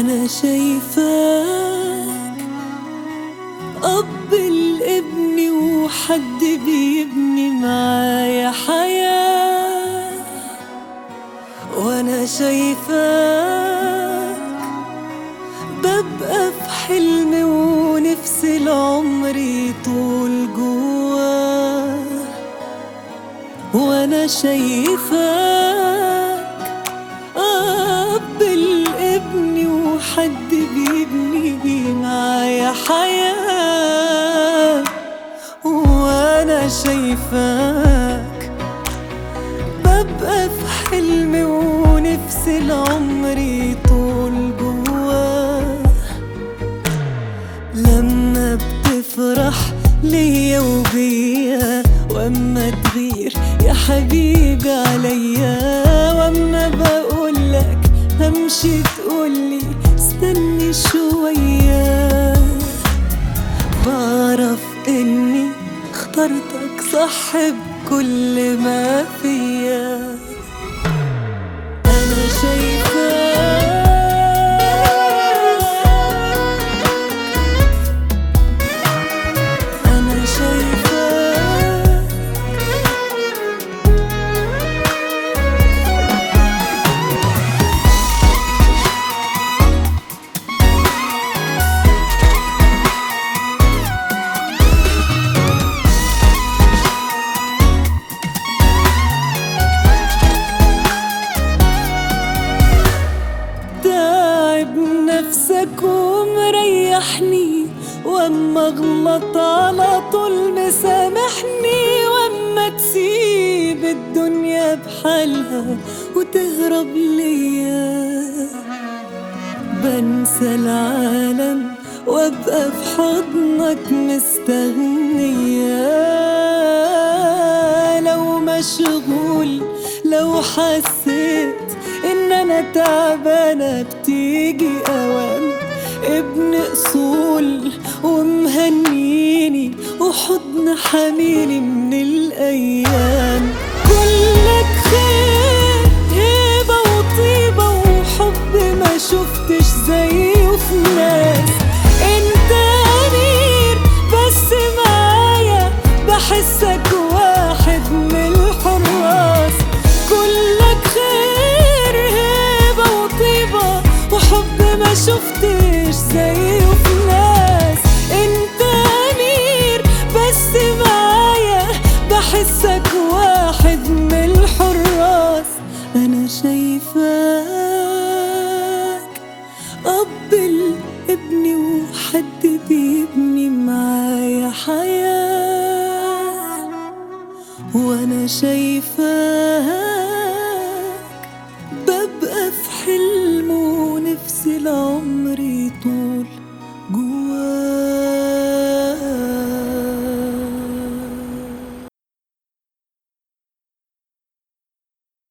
أنا شايفاك أب الابن وحد بيبني معايا حياة، وأنا شايفاك ببقى في حلمي ونفسي العمر يطول جواه، وأنا شايفاك أب الابن وحد بيبني معايا حياة، وأنا شايفاك ببقى في حلمي ونفسي العمر يطول جواه. لما بتفرح ليا وبيا، واما تغير يا حبيبي عليا، واما بقولك همشي تقولي استني شوية. بعرف اني اخترتك صح بكل ما فيا. أنا شايفاك أنا شايفاك تعب نفسك ومريحني، واما اغلط على طول مسامحني، واما تسيب الدنيا بحالها وتهرب ليا بنسى العالم وابقى في حضنك مستغنية. لو مشغول لو حسيت ان انا تعبانة بتيجي اوام، ابن اصول ومهنيني وحضن حميني من الايام. كلك خير هبة وطيبة وحب ما شفتش زيه في ناس. انت امير بس معايا بحسك واحد من الحراس. كلك خير هبة وطيبة وحب ما شفتش زيه في ناس. انت امير بس معايا بحسك واحد من الحراس. انا شايفاك اب الابن وحد بيبني معايا حياة، وانا شايفاك ببقى في حلم ونفسي العمر يطول